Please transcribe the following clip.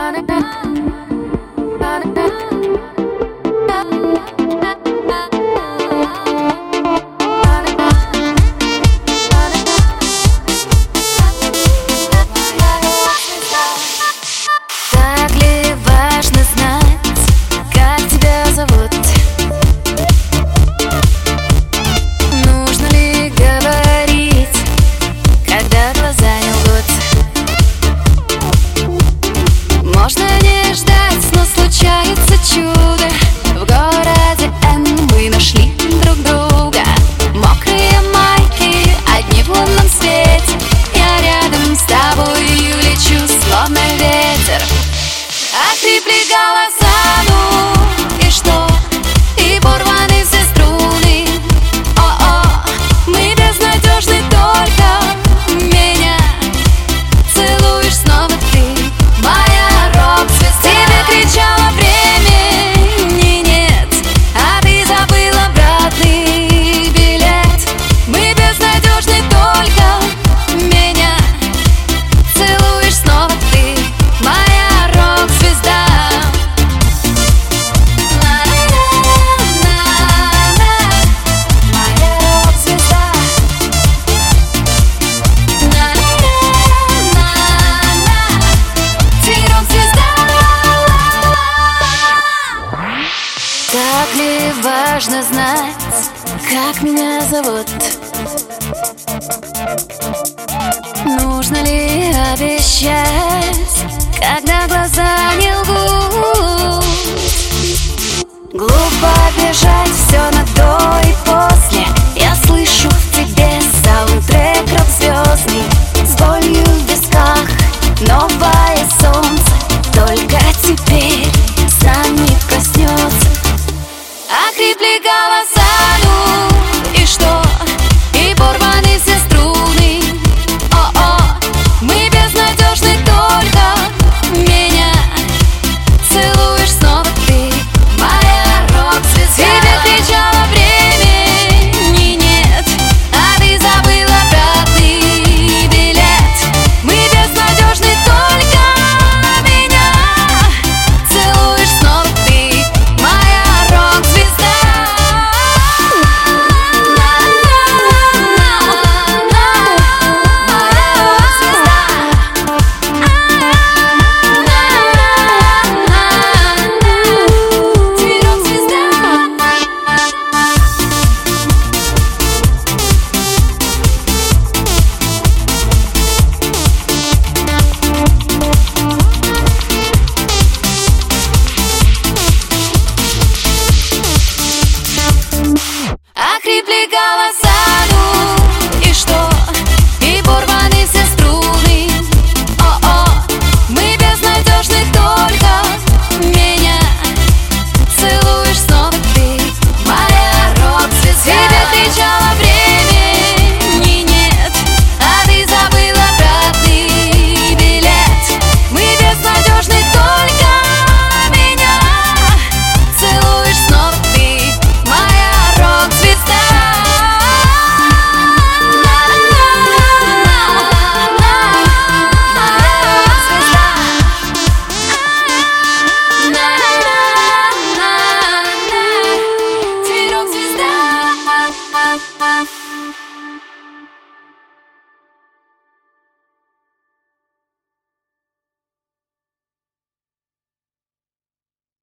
Так ли важно знать, как тебя зовут? Нужно ли говорить, когда глаза не лгут? Можно не ждать, но случается чудо. В городе Н мы нашли друг друга. Мокрые майки, одни в лунном свете. Я рядом с тобою лечу, словно ветер. А ты голоса, ну и что? И порваны все струны. О-о, мы безнадежны, только меня целуешь снова ты, моя рок-звезда. Тебе кричала, времени нет, а ты забыла обратный билет. Мы безнадежны, только меня целуешь снова ты, моя рок-звезда. Так ли важно знать, как меня зовут? Нужно ли обещать, когда глаза не лгут? Глупо бежать, все